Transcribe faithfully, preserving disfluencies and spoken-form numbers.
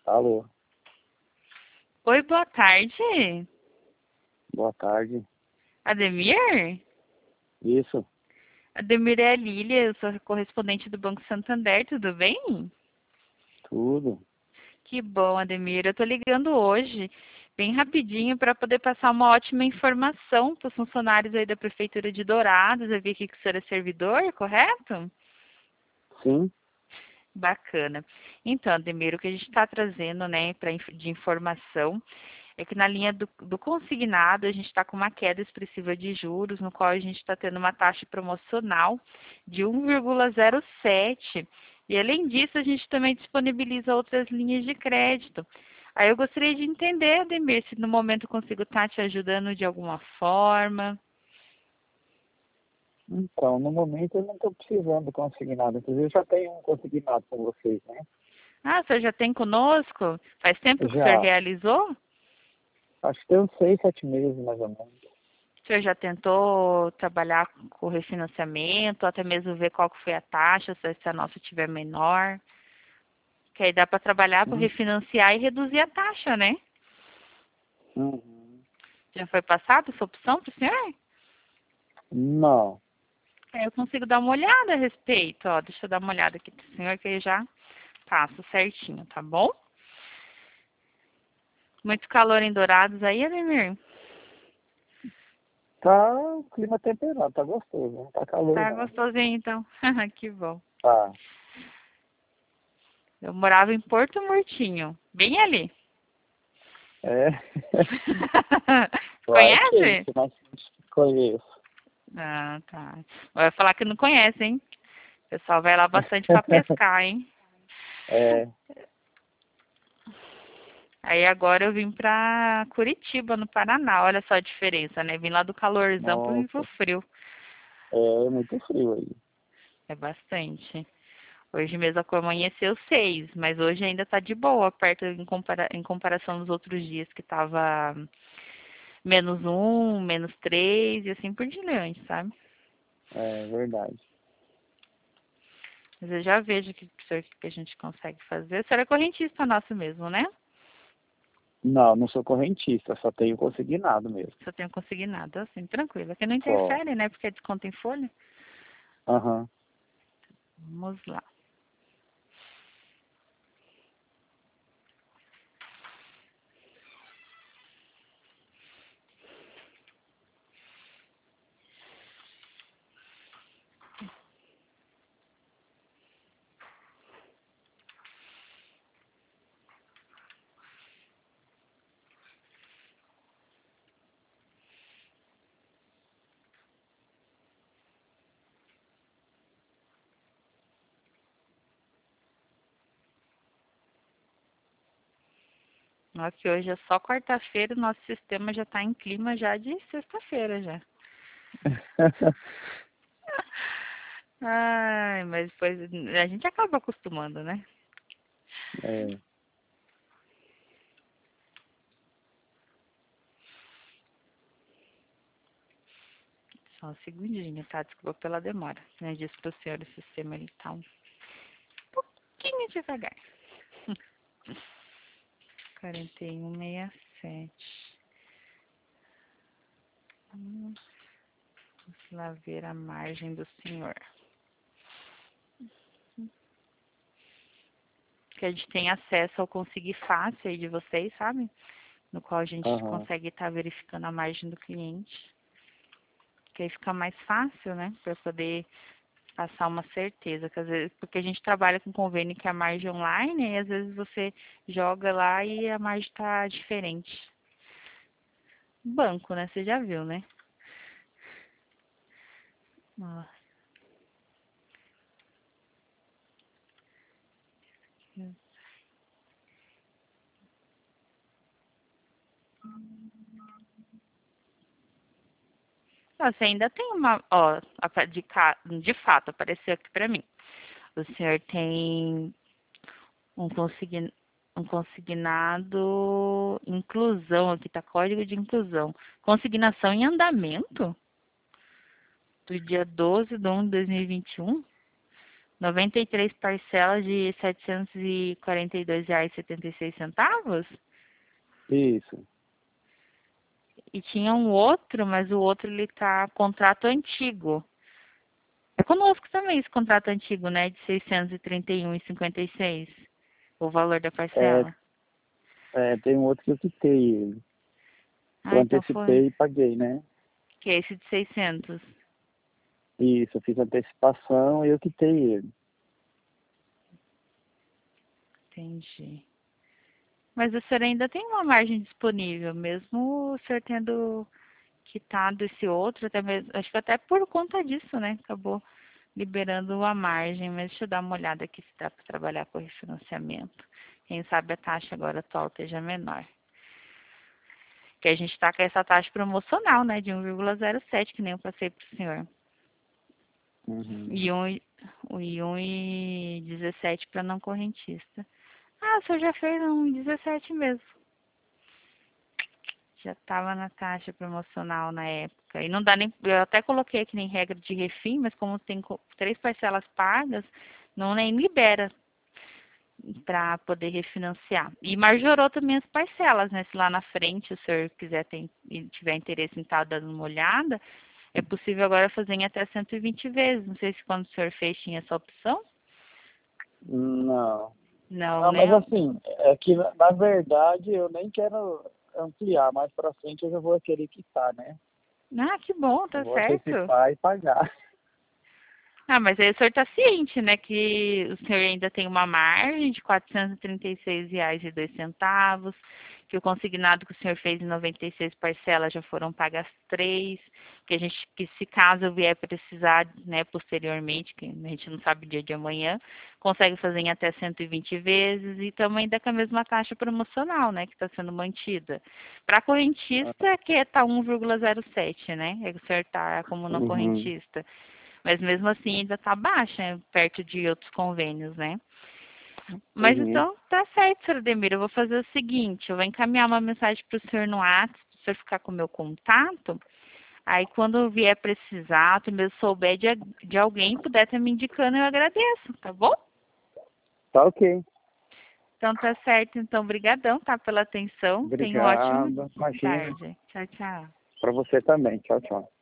Alô, Oi, boa tarde. boa tarde. Ademir? Isso, Ademir é a Lília, eu sou correspondente do Banco Santander, tudo bem? tudo. Que bom, Ademir. Eu tô ligando hoje, bem rapidinho, para poder passar uma ótima informação para os funcionários aí da Prefeitura de Dourados. Eu vi aqui que o senhor é servidor, correto? Sim, Bacana. Então, Ademir, o que a gente está trazendo, né, pra, inf- de informação é que na linha do, do consignado a gente está com uma queda expressiva de juros, no qual a gente está tendo uma taxa promocional de um vírgula zero sete. E além disso, a gente também disponibiliza outras linhas de crédito. Aí eu gostaria de entender, Ademir, se no momento eu consigo estar te ajudando de alguma forma. então, no momento eu não estou precisando consignado. Inclusive, eu já tenho um consignado com vocês, né? Ah, o senhor já tem conosco? Faz tempo que o senhor Já, realizou? acho que tem uns seis, sete meses, mais ou menos. O senhor já tentou trabalhar com refinanciamento, até mesmo ver qual que foi a taxa, se se a nossa tiver menor? Que aí dá para trabalhar para Hum, refinanciar e reduzir a taxa, né? uhum. Já foi passada essa opção para o senhor? Não, Aí eu consigo dar uma olhada a respeito, ó. Deixa eu dar uma olhada aqui para o senhor que eu já passo certinho, tá bom? Muito calor em Dourados aí, Ademir? tá o clima temperado, tá gostoso, não tá calor Tá não. gostosinho então. Que bom. Tá, Eu morava em Porto Murtinho, bem ali. é. Lá é Conhece? quente, mas conheço. Ah, tá. Vai falar que não conhece, hein? O pessoal vai lá bastante para pescar, hein? É, Aí agora eu vim pra Curitiba, no Paraná. Olha só a diferença, né? Vim lá do calorzão pro vir pro nossa, frio. é muito frio aí. É bastante. Hoje mesmo amanheceu seis, mas hoje ainda tá de boa, perto em, compara em comparação dos outros dias que tava menos um, menos três e assim por diante, sabe? É verdade. Mas eu já vejo que, que a gente consegue fazer. A senhora é correntista nossa mesmo, né? Não, não sou correntista, só tenho consignado mesmo. Só tenho consignado, assim, tranquilo. Aqui não Só. interfere, né? Porque é desconto em folha. Aham. Vamos lá. Nossa, que hoje é só quarta-feira, o nosso sistema já está em clima já de sexta-feira já. Ai, mas depois a gente acaba acostumando, né? É, Só um segundinho, tá? Desculpa pela demora. Eu disse pro senhor, o sistema ele tá um pouquinho devagar. quarenta e um, sessenta e sete. Vamos lá ver a margem do senhor. Que a gente tem acesso ao conseguir fácil aí de vocês, sabe? No qual a gente aham. consegue estar verificando a margem do cliente. Que aí fica mais fácil, né? Para poder passar uma certeza. Que às vezes, porque a gente trabalha com convênio que é a margem online, e às vezes você joga lá e a margem está diferente. Banco, né? Você já viu, né? Ó, você ainda tem uma, ó, a- de, ca- de fato, apareceu aqui para mim. O senhor tem um, consign, um consignado inclusão, aqui tá código de inclusão. Consignação em andamento do dia doze de um de dois mil e vinte e um. noventa e três parcelas de setecentos e quarenta e dois reais e setenta e seis centavos? Isso. E tinha um outro, mas o outro ele tá contrato antigo. É conosco também esse contrato antigo, né? De seiscentos e trinta e um reais e cinquenta e seis centavos, o valor da É, parcela. é, tem um outro que eu quitei ele. Eu Ah, então foi. antecipei e paguei, né? Que é esse de seiscentos. Isso, eu fiz antecipação e eu quitei ele. Entendi. Mas o senhor ainda tem uma margem disponível, mesmo o senhor tendo quitado esse outro, até mesmo, acho que até por conta disso, né? Acabou liberando a margem, mas deixa eu dar uma olhada aqui se dá para trabalhar com refinanciamento. Quem sabe a taxa agora atual esteja menor. Que a gente está com essa taxa promocional, né? De um vírgula zero sete, que nem eu passei para o senhor. Uhum. E um, e um e dezessete para não correntista. Ah, o senhor já fez um dezessete mesmo. Já estava na taxa promocional na época. E não dá nem. Eu até coloquei aqui nem regra de refim, mas como tem três parcelas pagas, não nem libera para poder refinanciar. E majorou também as parcelas, né? Se lá na frente o senhor quiser ter, e tiver interesse em estar dando uma olhada, é possível agora fazer em até cento e vinte vezes. Não sei se quando o senhor fez tinha essa opção. Não. Não, Não, mas né? assim, é que na na verdade eu nem quero ampliar, mais pra frente eu já vou querer quitar, né? Ah, que bom, Eu tá vou certo. antecipar e pagar. Ah, mas aí o senhor está ciente, né, que o senhor ainda tem uma margem de quatrocentos e trinta e seis reais e dois centavos, que o consignado que o senhor fez em noventa e seis parcelas já foram pagas três, que a gente, que se caso eu vier precisar, né, posteriormente, que a gente não sabe o dia de amanhã, consegue fazer em até cento e vinte vezes e também ainda com a mesma taxa promocional, né, que está sendo mantida. Para correntista, que está um vírgula zero sete, né, é que o senhor está como não Uhum. correntista. Mas mesmo assim ainda está baixa, né, perto de outros convênios, né? Mas Uhum. então tá certo, senhor Ademir. Eu vou fazer o seguinte, eu vou encaminhar uma mensagem para o senhor no WhatsApp, para o senhor ficar com o meu contato. Aí quando vier precisar, se mesmo souber de, de alguém, puder estar me indicando, eu agradeço, tá bom? Tá ok. Então tá certo, então brigadão, tá, pela atenção. Tenha uma ótima Obrigado. Imagina. tarde. Tchau, tchau. Pra você também. Tchau, tchau.